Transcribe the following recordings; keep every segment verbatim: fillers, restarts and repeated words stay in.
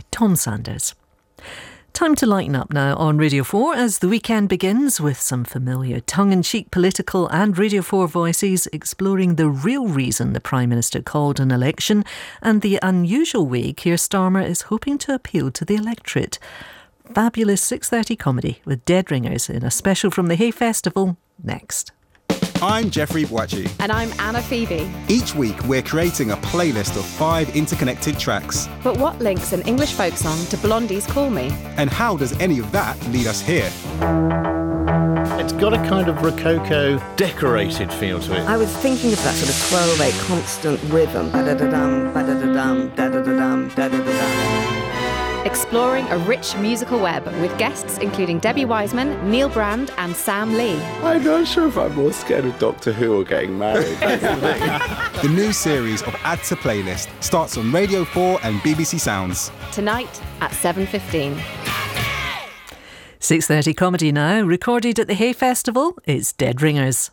by Tom Sanders. Time to lighten up now on Radio four as the weekend begins with some familiar tongue-in-cheek political and Radio four voices exploring the real reason the Prime Minister called an election and the unusual way Keir Starmer is hoping to appeal to the electorate. Fabulous six thirty comedy with Dead Ringers in a special from the Hay Festival next. I'm Jeffrey Boachi. And I'm Anna Phoebe. Each week we're creating a playlist of five interconnected tracks. But what links an English folk song to Blondie's Call Me? And how does any of that lead us here? It's got a kind of rococo, decorated feel to it. I was thinking of that sort of twelve eight constant rhythm. Ba-da-da-dum, ba-da-da-dum, da-da-da-dum, da-da-da-dum. Exploring a rich musical web with guests including Debbie Wiseman, Neil Brand and Sam Lee. I'm not sure if I'm more scared of Doctor Who or getting married. The new series of Add to Playlist starts on Radio four and B B C Sounds. Tonight at seven fifteen. six thirty comedy now, recorded at the Hay Festival. It's Dead Ringers.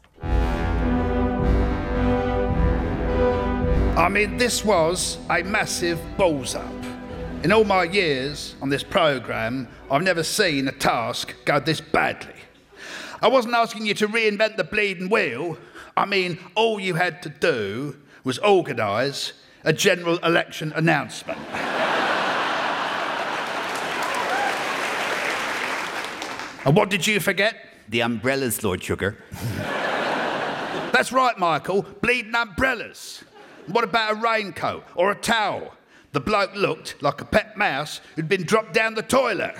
I mean, this was a massive balls up. In all my years on this programme, I've never seen a task go this badly. I wasn't asking you to reinvent the bleeding wheel. I mean, all you had to do was organise a general election announcement. And what did you forget? The umbrellas, Lord Sugar. That's right, Michael, bleeding umbrellas. What about a raincoat or a towel? The bloke looked like a pet mouse who'd been dropped down the toilet.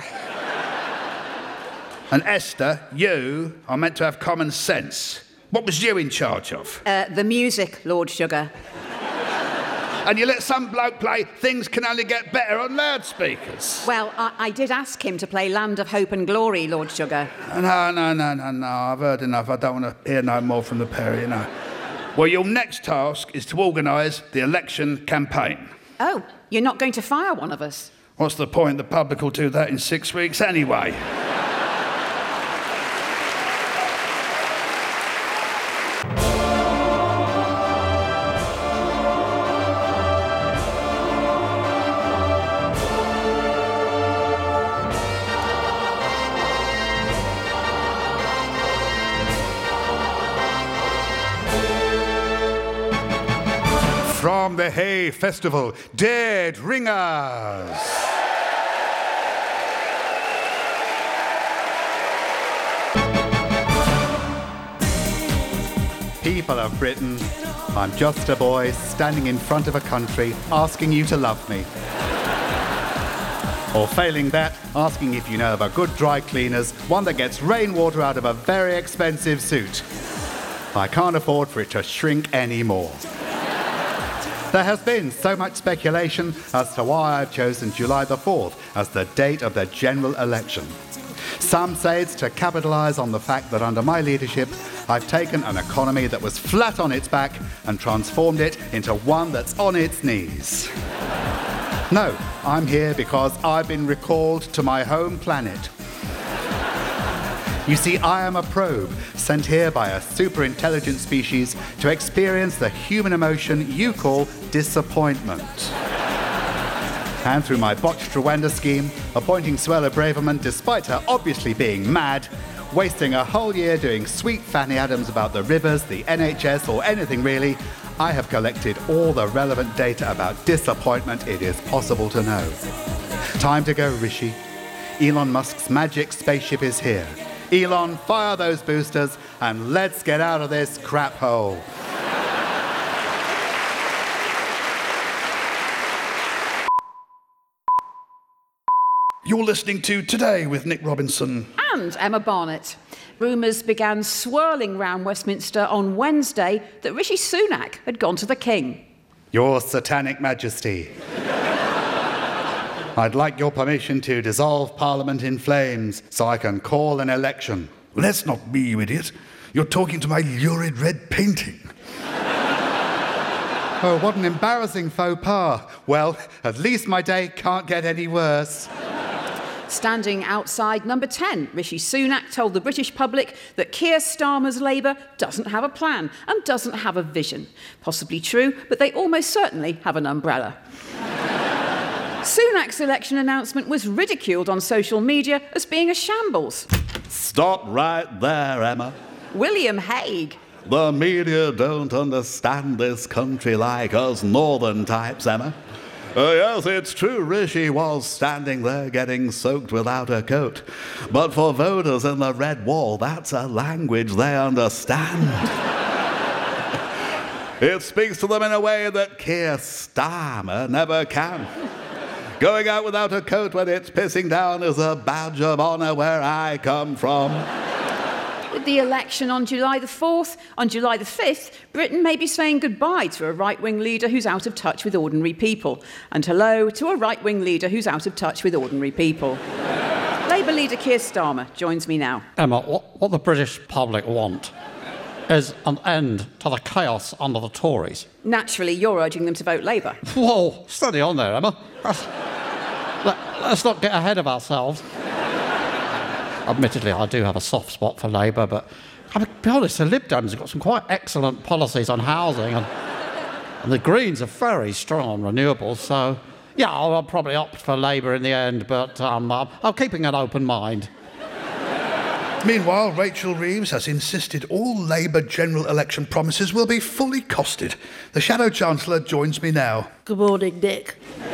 And Esther, you are meant to have common sense. What was you in charge of? Uh, the music, Lord Sugar. And you let some bloke play Things Can Only Get Better on loudspeakers. Well, I, I did ask him to play Land of Hope and Glory, Lord Sugar. No, no, no, no, no, I've heard enough. I don't want to hear no more from the pair, you know. Well, your next task is to organise the election campaign. Oh, you're not going to fire one of us? What's the point? The public will do that in six weeks anyway. From the Hay Festival, Dead Ringers. People of Britain, I'm just a boy standing in front of a country asking you to love me. Or failing that, asking if you know of a good dry cleaners, one that gets rainwater out of a very expensive suit. I can't afford for it to shrink anymore. There has been so much speculation as to why I've chosen July the fourth as the date of the general election. Some say it's to capitalise on the fact that under my leadership, I've taken an economy that was flat on its back and transformed it into one that's on its knees. No, I'm here because I've been recalled to my home planet. You see, I am a probe sent here by a super-intelligent species to experience the human emotion you call disappointment. And through my botched Rwanda scheme, appointing Suella Braverman despite her obviously being mad, wasting a whole year doing sweet Fanny Adams about the rivers, the N H S or anything really, I have collected all the relevant data about disappointment it is possible to know. Time to go, Rishi. Elon Musk's magic spaceship is here. Elon, fire those boosters and let's get out of this crap hole. You're listening to Today with Nick Robinson. And Emma Barnett. Rumours began swirling round Westminster on Wednesday that Rishi Sunak had gone to the King. Your Satanic Majesty. I'd like your permission to dissolve Parliament in flames so I can call an election. Well, that's not me, you idiot. You're talking to my lurid red painting. Oh, what an embarrassing faux pas. Well, at least my day can't get any worse. Standing outside number ten, Rishi Sunak told the British public that Keir Starmer's Labour doesn't have a plan and doesn't have a vision. Possibly true, but they almost certainly have an umbrella. Sunak's election announcement was ridiculed on social media as being a shambles. Stop right there, Emma. William Hague. The media don't understand this country like us northern types, Emma. Uh, yes, it's true, Rishi was standing there getting soaked without a coat. But for voters in the Red Wall, that's a language they understand. It speaks to them in a way that Keir Starmer never can. Going out without a coat when it's pissing down is a badge of honour where I come from. With the election on July the fourth, on July the fifth, Britain may be saying goodbye to a right-wing leader who's out of touch with ordinary people, and hello to a right-wing leader who's out of touch with ordinary people. Labour leader Keir Starmer joins me now. Emma, what, what the British public want is an end to the chaos under the Tories. Naturally, you're urging them to vote Labour. Whoa, steady on there, Emma. Let, let's not get ahead of ourselves. Admittedly, I do have a soft spot for Labour, but I mean, to be honest, the Lib Dems have got some quite excellent policies on housing, and, and the Greens are very strong on renewables, so yeah, I'll, I'll probably opt for Labour in the end, but um, I'm, I'm keeping an open mind. Meanwhile, Rachel Reeves has insisted all Labour general election promises will be fully costed. The Shadow Chancellor joins me now. Good morning, Nick.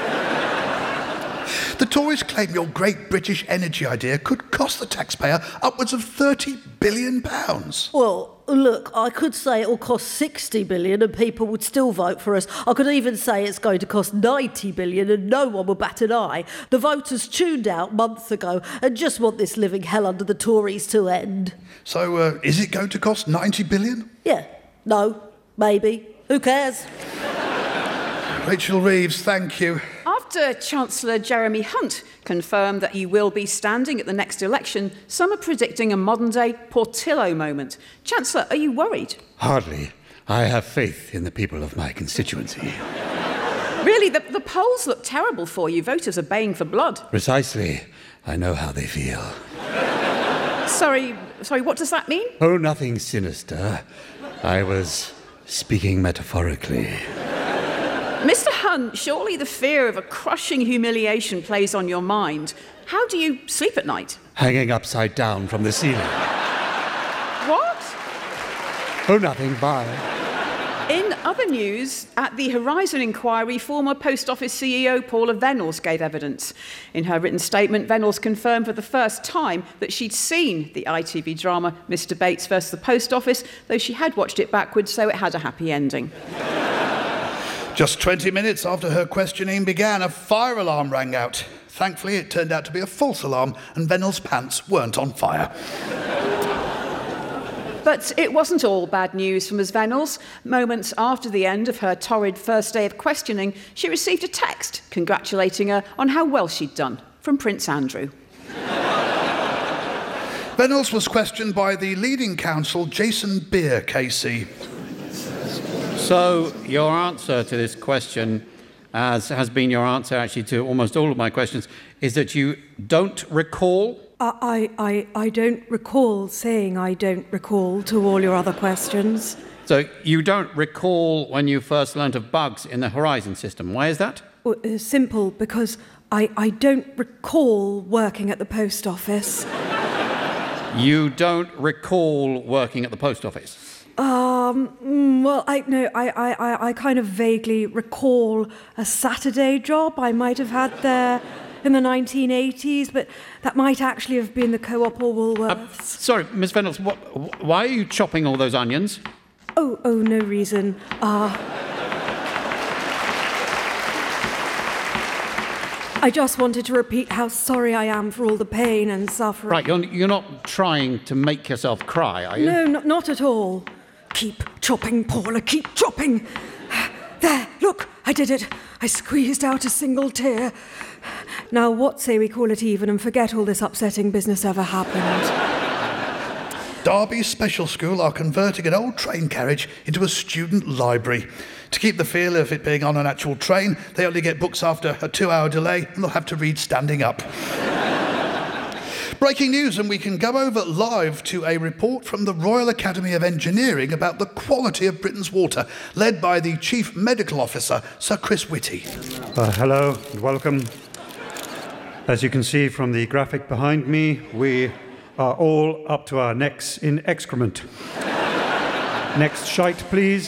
The Tories claim your great British energy idea could cost the taxpayer upwards of thirty billion pounds. Well, look, I could say it'll cost sixty billion and people would still vote for us. I could even say it's going to cost ninety billion and no one will bat an eye. The voters tuned out months ago and just want this living hell under the Tories to end. So, uh, is it going to cost ninety billion? Yeah. No. Maybe. Who cares? Rachel Reeves, thank you. After Chancellor Jeremy Hunt confirmed that he will be standing at the next election, some are predicting a modern-day Portillo moment. Chancellor, are you worried? Hardly. I have faith in the people of my constituency. Really, the, the polls look terrible for you. Voters are baying for blood. Precisely. I know how they feel. Sorry, sorry, what does that mean? Oh, nothing sinister. I was speaking metaphorically. Mister Hunt, surely the fear of a crushing humiliation plays on your mind. How do you sleep at night? Hanging upside down from the ceiling. What? Oh, nothing, bye. In other news, at the Horizon inquiry, former Post Office C E O Paula Venables gave evidence. In her written statement, Venables confirmed for the first time that she'd seen the I T V drama Mister Bates versus the Post Office, though she had watched it backwards, so it had a happy ending. Just twenty minutes after her questioning began, a fire alarm rang out. Thankfully, it turned out to be a false alarm, and Venables' pants weren't on fire. But it wasn't all bad news for Miz Venables. Moments after the end of her torrid first day of questioning, she received a text congratulating her on how well she'd done from Prince Andrew. Venables was questioned by the leading counsel, Jason Beer, K C. So, your answer to this question, as has been your answer actually to almost all of my questions, is that you don't recall? Uh, I, I, I don't recall saying I don't recall to all your other questions. So, you don't recall when you first learnt of bugs in the Horizon system. Why is that? Well, uh, simple, because I, I don't recall working at the post office. You don't recall working at the post office? Um, well, I no, I, I, I kind of vaguely recall a Saturday job I might have had there in the nineteen eighties, but that might actually have been the Co-op or Woolworths. Uh, sorry, Miss Venables, what, why are you chopping all those onions? Oh, oh, no reason. Uh, I just wanted to repeat how sorry I am for all the pain and suffering. Right, you're, you're not trying to make yourself cry, are you? No, not, not at all. Keep chopping, Paula, keep chopping. There, look, I did it. I squeezed out a single tear. Now, what say we call it even and forget all this upsetting business ever happened? Derby Special School are converting an old train carriage into a student library. To keep the feel of it being on an actual train, they only get books after a two-hour delay and they'll have to read standing up. Breaking news, and we can go over live to a report from the Royal Academy of Engineering about the quality of Britain's water, led by the Chief Medical Officer, Sir Chris Whitty. Uh, hello and welcome. As you can see from the graphic behind me, we are all up to our necks in excrement. Next shite, please.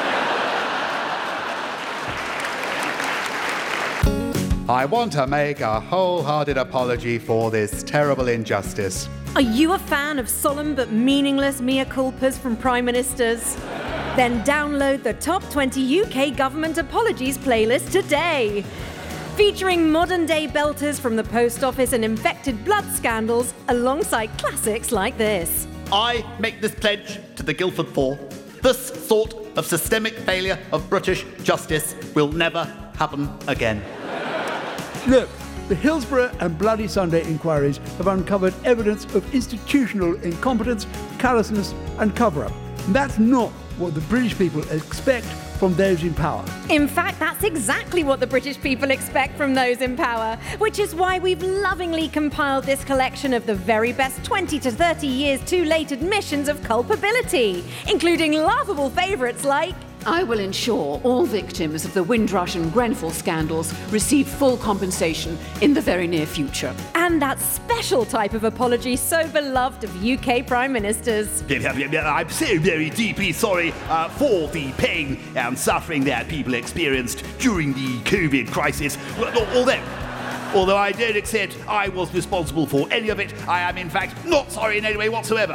I want to make a wholehearted apology for this terrible injustice. Are you a fan of solemn but meaningless mea culpas from Prime Ministers? Then download the Top twenty U K Government Apologies playlist today. Featuring modern-day belters from the Post Office and infected blood scandals, alongside classics like this. I make this pledge to the Guildford Four. This sort of systemic failure of British justice will never happen again. Look, the Hillsborough and Bloody Sunday inquiries have uncovered evidence of institutional incompetence, callousness and cover-up. And that's not what the British people expect from those in power. In fact, that's exactly what the British people expect from those in power, which is why we've lovingly compiled this collection of the very best twenty to thirty years too late admissions of culpability, including laughable favourites like... I will ensure all victims of the Windrush and Grenfell scandals receive full compensation in the very near future. And that special type of apology so beloved of U K Prime Ministers. I'm so very deeply sorry uh, for the pain and suffering that people experienced during the COVID crisis. Although, although I don't accept I was responsible for any of it, I am in fact not sorry in any way whatsoever.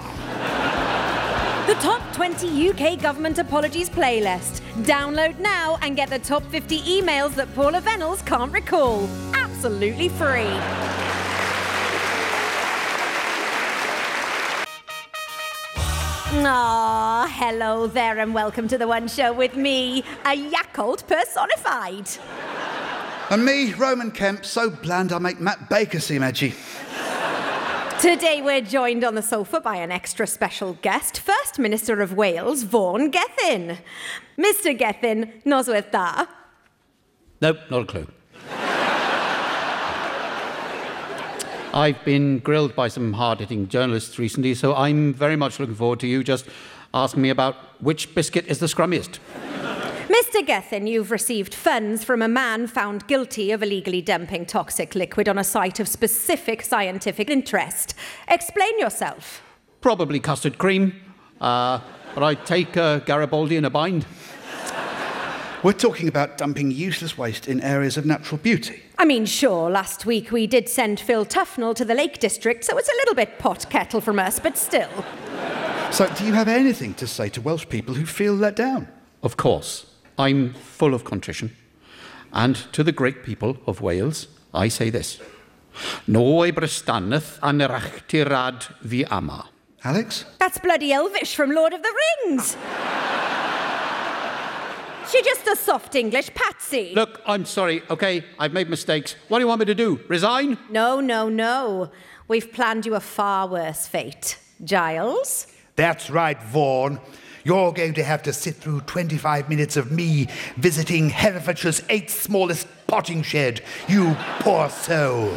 The Top twenty U K Government Apologies playlist. Download now and get the top fifty emails that Paula Venables can't recall. Absolutely free. Ah, hello there and welcome to The One Show with me, a Yakult personified. And me, Roman Kemp, so bland I make Matt Baker seem edgy. Today we're joined on the sofa by an extra special guest, First Minister of Wales, Vaughan Gething. Mister Gething, noswaith da? Nope, not a clue. I've been grilled by some hard-hitting journalists recently, so I'm very much looking forward to you just asking me about which biscuit is the scrummiest. Mister Gething, you've received funds from a man found guilty of illegally dumping toxic liquid on a site of specific scientific interest. Explain yourself. Probably custard cream, uh, but I'd take uh, Garibaldi in a bind. We're talking about dumping useless waste in areas of natural beauty. I mean, sure, last week we did send Phil Tufnell to the Lake District, so it's a little bit pot kettle from us, but still. So do you have anything to say to Welsh people who feel let down? Of course. I'm full of contrition. And to the great people of Wales, I say this. No e brystanneth anerach tirad fi ama. Alex? That's bloody Elvish from Lord of the Rings. She's just a soft English patsy. Look, I'm sorry, OK? I've made mistakes. What do you want me to do? Resign? No, no, no. We've planned you a far worse fate. Giles? That's right, Vaughan. You're going to have to sit through twenty-five minutes of me visiting Herefordshire's eighth smallest potting shed. You poor soul.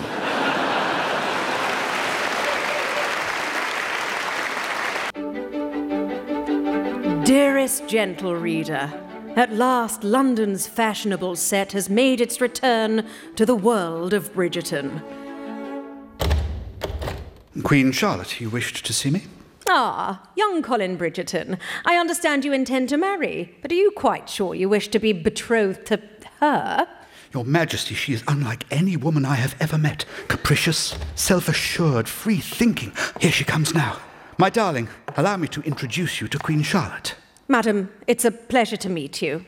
Dearest gentle reader, at last London's fashionable set has made its return to the world of Bridgerton. Queen Charlotte, you wished to see me? Ah, young Colin Bridgerton. I understand you intend to marry, but are you quite sure you wish to be betrothed to her? Your Majesty, she is unlike any woman I have ever met. Capricious, self-assured, free-thinking. Here she comes now. My darling, allow me to introduce you to Queen Charlotte. Madam, it's a pleasure to meet you.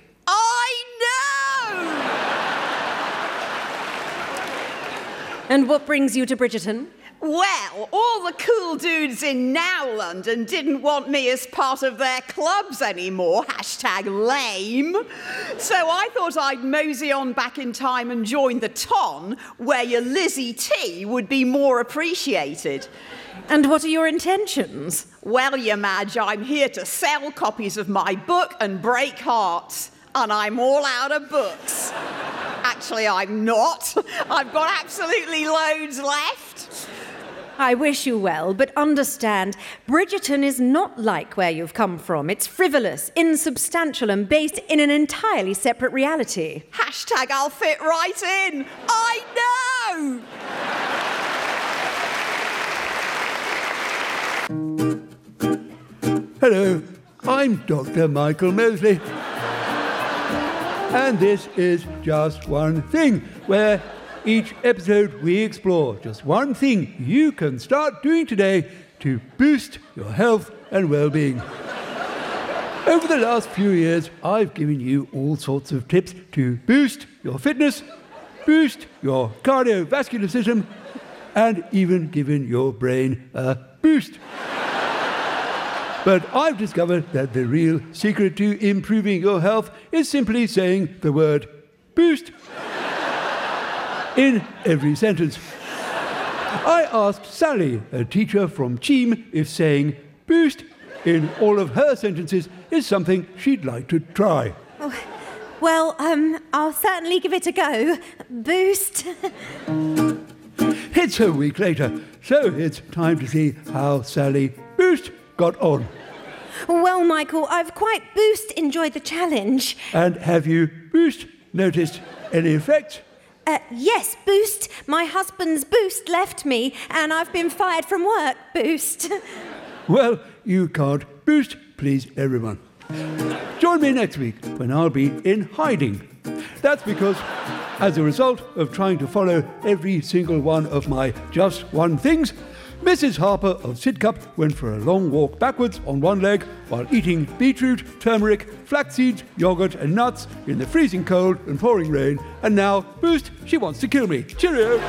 I know! And what brings you to Bridgerton? Well, all the cool dudes in Now London didn't want me as part of their clubs anymore, hashtag lame. So I thought I'd mosey on back in time and join the Ton, where your Lizzie T would be more appreciated. And what are your intentions? Well, your Madge, I'm here to sell copies of my book and break hearts. And I'm all out of books. Actually, I'm not. I've got absolutely loads left. I wish you well, but understand, Bridgerton is not like where you've come from. It's frivolous, insubstantial, and based in an entirely separate reality. Hashtag I'll fit right in. I know! Hello, I'm Doctor Michael Mosley. And this is Just One Thing, where each episode we explore just one thing you can start doing today to boost your health and well-being. Over the last few years, I've given you all sorts of tips to boost your fitness, boost your cardiovascular system, and even given your brain a boost. But I've discovered that the real secret to improving your health is simply saying the word boost in every sentence. I asked Sally, a teacher from Cheam, if saying boost in all of her sentences is something she'd like to try. Oh, well, um, I'll certainly give it a go. Boost. It's a week later, so it's time to see how Sally Boost got on. Well, Michael, I've quite Boost enjoyed the challenge. And have you, Boost, noticed any effects? Uh, yes, Boost. My husband's Boost left me, and I've been fired from work, Boost. Well, you can't Boost please everyone. Join me next week when I'll be in hiding. That's because, as a result of trying to follow every single one of my Just One Things, Missus Harper of Sidcup went for a long walk backwards on one leg while eating beetroot, turmeric, flax seeds, yoghurt and nuts in the freezing cold and pouring rain, and now, Boost, she wants to kill me. Cheerio!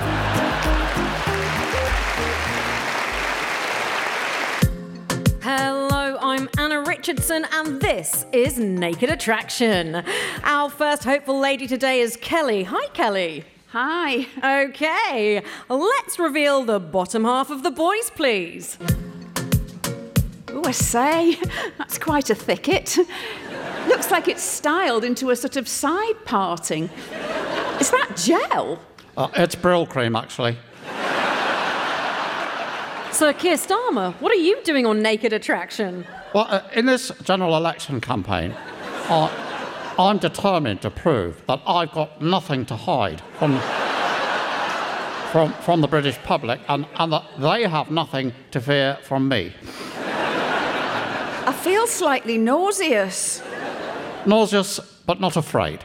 Hello, I'm Anna Richardson, and this is Naked Attraction. Our first hopeful lady today is Kelly. Hi, Kelly. Hi. Okay, let's reveal the bottom half of the boys, please. Oh, I say, that's quite a thicket. Looks like it's styled into a sort of side parting. Is that gel? Uh, it's Brill cream, actually. Sir Keir Starmer, what are you doing on Naked Attraction? Well, uh, in this general election campaign, uh, I'm determined to prove that I've got nothing to hide from, from, from the British public, and, and that they have nothing to fear from me. I feel slightly nauseous. Nauseous, but not afraid.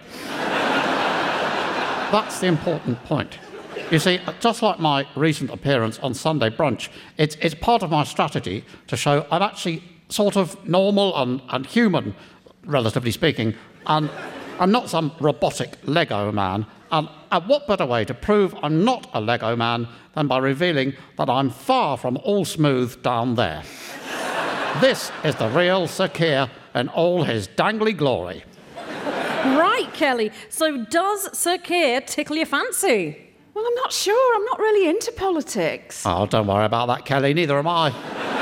That's the important point. You see, just like my recent appearance on Sunday Brunch, it's, it's part of my strategy to show I'm actually sort of normal and, and human, relatively speaking, and I'm not some robotic Lego man. And, and what better way to prove I'm not a Lego man than by revealing that I'm far from all smooth down there. This is the real Sir Keir in all his dangly glory. Right, Kelly. So does Sir Keir tickle your fancy? Well, I'm not sure. I'm not really into politics. Oh, don't worry about that, Kelly. Neither am I.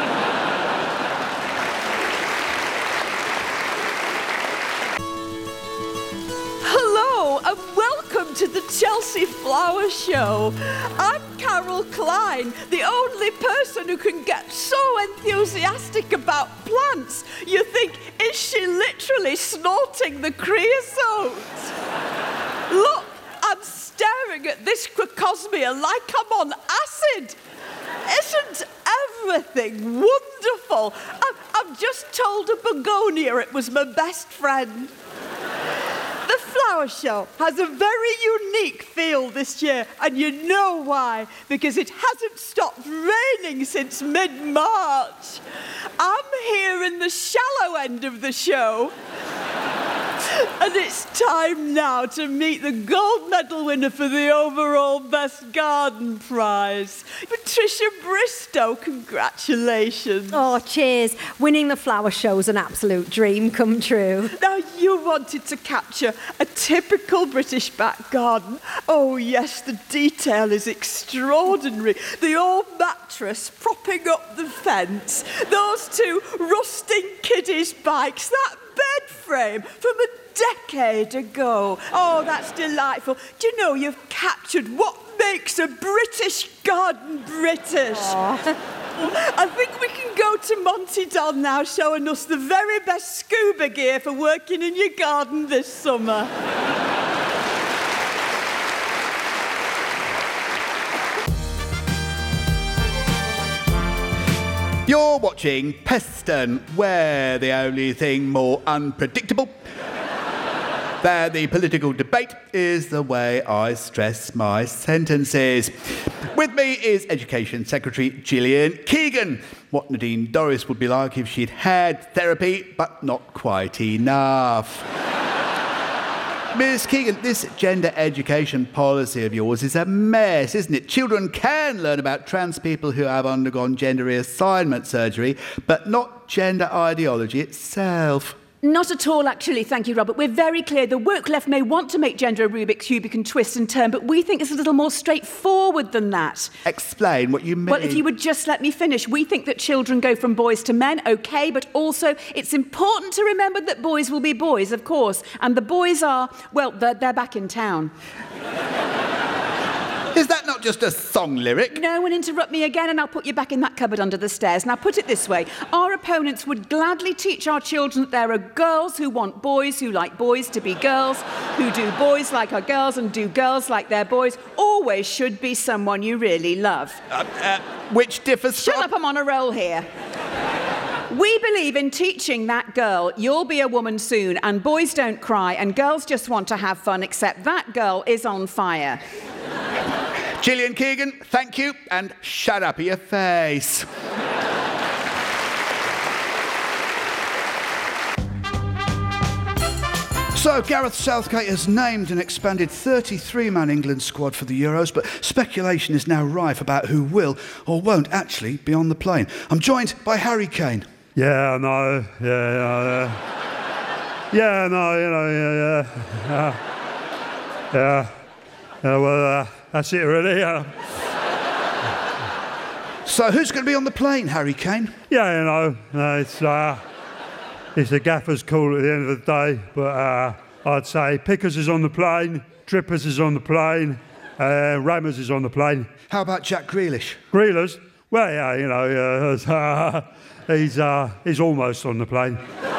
Hello, and welcome to the Chelsea Flower Show. I'm Carol Klein, the only person who can get so enthusiastic about plants. You think, is she literally snorting the creosote? Look, I'm staring at this crocosmia like I'm on acid. Isn't everything wonderful? I- I've just told a begonia it was my best friend. The flower show has a very unique feel this year, and you know why? Because it hasn't stopped raining since mid-March. I'm here in the shallow end of the show. And it's time now to meet the gold medal winner for the overall Best Garden Prize. Patricia Bristow, congratulations. Oh, cheers. Winning the flower show's an absolute dream come true. Now, you wanted to capture a typical British back garden. Oh, yes, the detail is extraordinary. The old mattress propping up the fence, those two rusting kiddies' bikes, that bed frame from a decade ago. Oh, that's delightful. Do you know you've captured what makes a British garden British. I think we can go to Monty Don now, showing us the very best scuba gear for working in your garden this summer. You're watching Peston, where the only thing more unpredictable than the political debate is the way I stress my sentences. With me is Education Secretary Gillian Keegan. What Nadine Dorries would be like if she'd had therapy, but not quite enough. Miss Keegan, this gender education policy of yours is a mess, isn't it? Children can learn about trans people who have undergone gender reassignment surgery, but not gender ideology itself. Not at all, actually, thank you, Robert. We're very clear. The woke left may want to make gender a Rubik's Cube you can twist and turn, but we think it's a little more straightforward than that. Explain what you mean. Well, if you would just let me finish. We think that children go from boys to men, OK, but also it's important to remember that boys will be boys, of course, and the boys are, well, they're, they're back in town. Is that not just a song lyric? No one interrupt me again and I'll put you back in that cupboard under the stairs. Now, put it this way. Our opponents would gladly teach our children that there are girls who want boys, who like boys to be girls, who do boys like our girls and do girls like their boys. Always should be someone you really love. Uh, uh, which differs Shut from... up, I'm on a roll here. We believe in teaching that girl, you'll be a woman soon, and boys don't cry, and girls just want to have fun, except that girl is on fire. Gillian Keegan, thank you, and shut up your face. So, Gareth Southgate has named an expanded thirty-three man England squad for the Euros, but speculation is now rife about who will or won't actually be on the plane. I'm joined by Harry Kane. Yeah, no, yeah, yeah, yeah, no, you know, yeah, yeah, yeah, yeah, yeah well, uh, that's it really, yeah. So, who's going to be on the plane, Harry Kane? Yeah, you know, uh, it's, uh, it's a gaffer's call at the end of the day, but uh, I'd say Pickers is on the plane, Trippers is on the plane, uh, Rammers is on the plane. How about Jack Grealish? Grealish? Well, yeah, you know, uh, he's, uh, he's almost on the plane.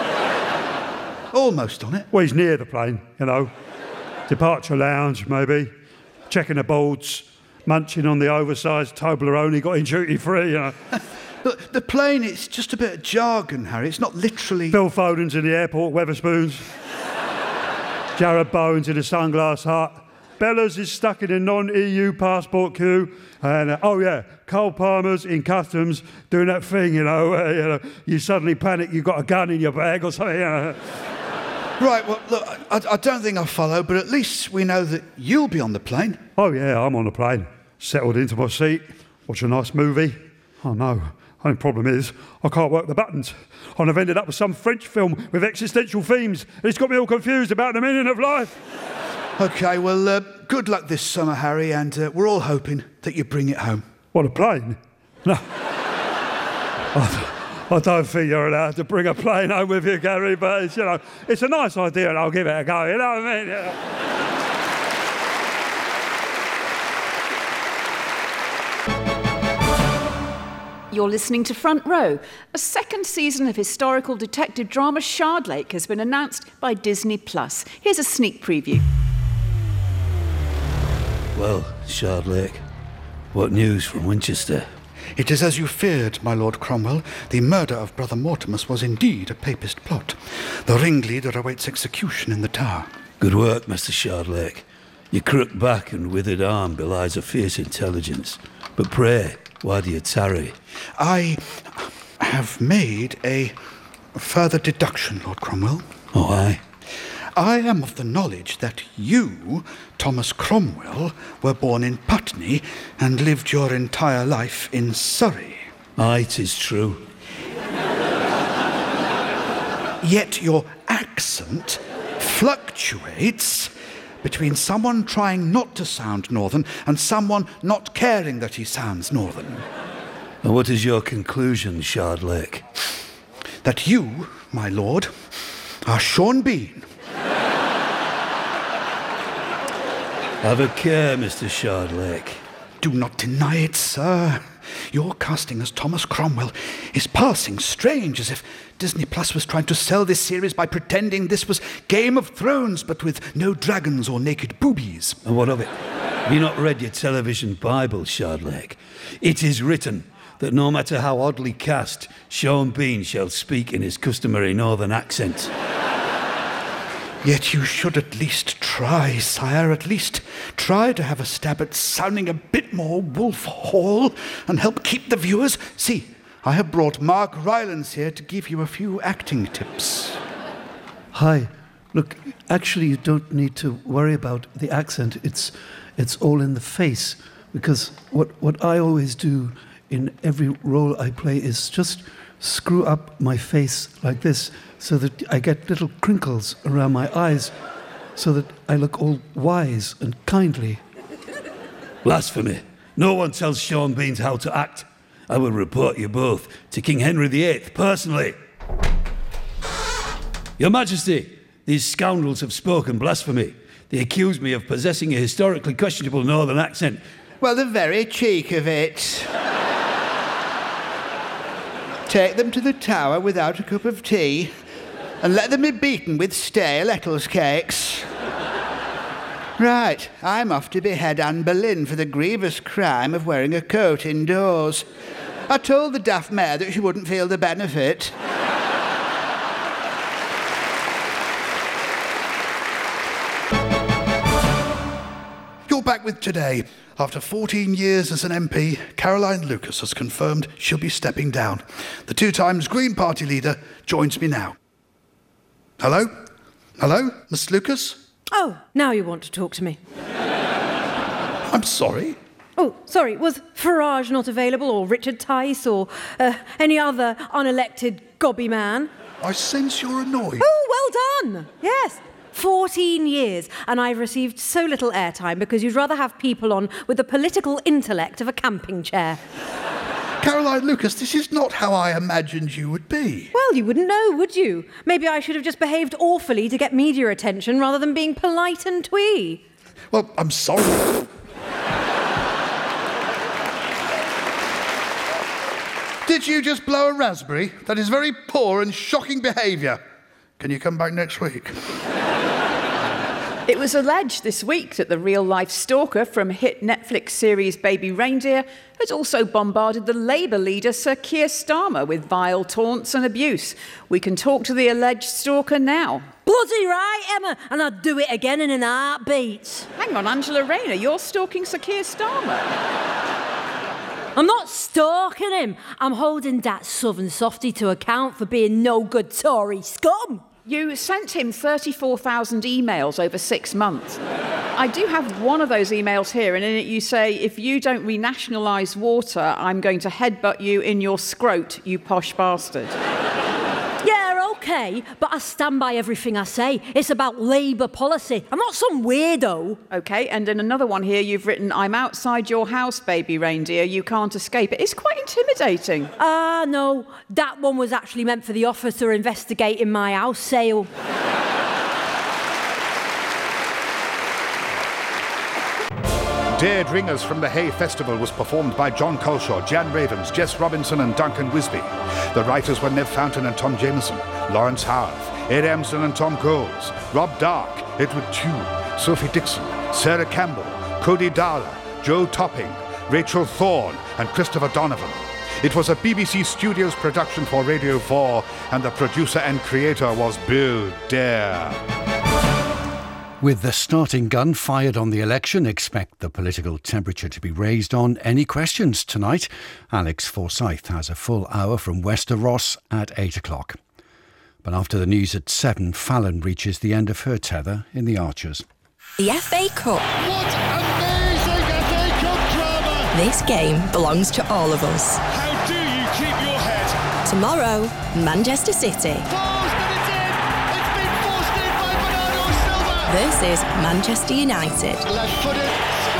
Almost on it? Well, he's near the plane, you know. Departure lounge, maybe. Checking the boards, munching on the oversized Toblerone got in duty free, you know. Look, the plane, it's just a bit of jargon, Harry. It's not literally... Phil Foden's in the airport, Weatherspoons. Jared Bowen's in a sunglass hut. Bellas is stuck in a non-E U passport queue. And, uh, oh, yeah, Cole Palmer's in customs doing that thing, you know, uh, you know, you suddenly panic, you've got a gun in your bag or something, you know. Right, well, look, I, I don't think I'll follow, but at least we know that you'll be on the plane. Oh, yeah, I'm on the plane. Settled into my seat, watch a nice movie. Oh, no. Only problem is, I can't work the buttons. And I've ended up with some French film with existential themes. It's got me all confused about the meaning of life. OK, well, uh, good luck this summer, Harry, and uh, we're all hoping that you bring it home. What, a plane? No. I, I don't think you're allowed to bring a plane home with you, Gary, but it's, you know, it's a nice idea and I'll give it a go, you know what I mean? Yeah. You're listening to Front Row. A second season of historical detective drama Shardlake has been announced by Disney Plus. Here's a sneak preview. Well, Shardlake, what news from Winchester? It is as you feared, my Lord Cromwell. The murder of Brother Mortimus was indeed a papist plot. The ringleader awaits execution in the Tower. Good work, Mister Shardlake. Your crooked back and withered arm belies a fierce intelligence. But pray, why do you tarry? I have made a further deduction, Lord Cromwell. Oh, aye? I am of the knowledge that you, Thomas Cromwell, were born in Putney and lived your entire life in Surrey. Aye, 'tis true. Yet your accent fluctuates between someone trying not to sound northern and someone not caring that he sounds northern. And what is your conclusion, Shardlake? That you, my lord, are Sean Bean. Have a care, Mister Shardlake. Do not deny it, sir. Your casting as Thomas Cromwell is passing strange, as if Disney Plus was trying to sell this series by pretending this was Game of Thrones, but with no dragons or naked boobies. And what of it? Have you not read your television Bible, Shardlake? It is written that no matter how oddly cast, Sean Bean shall speak in his customary northern accent. Yet you should at least try, sire, at least try to have a stab at sounding a bit more Wolf Hall and help keep the viewers. See, I have brought Mark Rylance here to give you a few acting tips. Hi. Look, actually, you don't need to worry about the accent. It's, it's all in the face. Because what, what I always do in every role I play is just screw up my face like this so that I get little crinkles around my eyes so that I look all wise and kindly. Blasphemy. No one tells Sean Beans how to act. I will report you both to King Henry the Eighth personally. Your Majesty, these scoundrels have spoken blasphemy. They accuse me of possessing a historically questionable northern accent. Well, the very cheek of it. Take them to the Tower without a cup of tea and let them be beaten with stale Eccles cakes. Right, I'm off to behead Anne Boleyn for the grievous crime of wearing a coat indoors. I told the daft mare that she wouldn't feel the benefit. You're back with Today. After fourteen years as an M P, Caroline Lucas has confirmed she'll be stepping down. The two times Green Party leader joins me now. Hello? Hello, Miss Lucas? Oh, now you want to talk to me. I'm sorry. Oh, sorry, was Farage not available, or Richard Tice, or uh, any other unelected gobby man? I sense you're annoyed. Oh, well done! Yes. fourteen years, and I've received so little airtime because you'd rather have people on with the political intellect of a camping chair. Caroline Lucas, this is not how I imagined you would be. Well, you wouldn't know, would you? Maybe I should have just behaved awfully to get media attention rather than being polite and twee. Well, I'm sorry. Did you just blow a raspberry? That is very poor and shocking behaviour. Can you come back next week? It was alleged this week that the real-life stalker from hit Netflix series Baby Reindeer has also bombarded the Labour leader Sir Keir Starmer with vile taunts and abuse. We can talk to the alleged stalker now. Bloody right, Emma, and I'd do it again in an heartbeat. Hang on, Angela Rayner, you're stalking Sir Keir Starmer. I'm not stalking him. I'm holding that southern softy to account for being no good Tory scum. You sent him thirty-four thousand emails over six months. I do have one of those emails here, and in it you say, if you don't renationalise water, I'm going to headbutt you in your scrote, you posh bastard. Yeah, OK, but I stand by everything I say. It's about Labour policy. I'm not some weirdo. OK, and in another one here you've written, I'm outside your house, Baby Reindeer, you can't escape it. It's quite intimidating. Ah, uh, no, that one was actually meant for the officer investigating my house sale. Dead Ringers from the Hay Festival was performed by John Culshaw, Jan Ravens, Jess Robinson and Duncan Wisby. The writers were Nev Fountain and Tom Jameson, Lawrence Howarth, Ed Amsden and Tom Coles, Rob Dark, Edward Tew, Sophie Dixon, Sarah Campbell, Cody Darla, Joe Topping, Rachel Thorne and Christopher Donovan. It was a B B C Studios production for Radio four, and the producer and creator was Bill Dare. With the starting gun fired on the election, expect the political temperature to be raised on any questions tonight. Alex Forsyth has a full hour from Wester Ross at eight o'clock. But after the news at seven, Fallon reaches the end of her tether in the Archers. The F A Cup. What amazing F A Cup drama! This game belongs to all of us. How do you keep your head? Tomorrow, Manchester City. This is Manchester United. Left footed.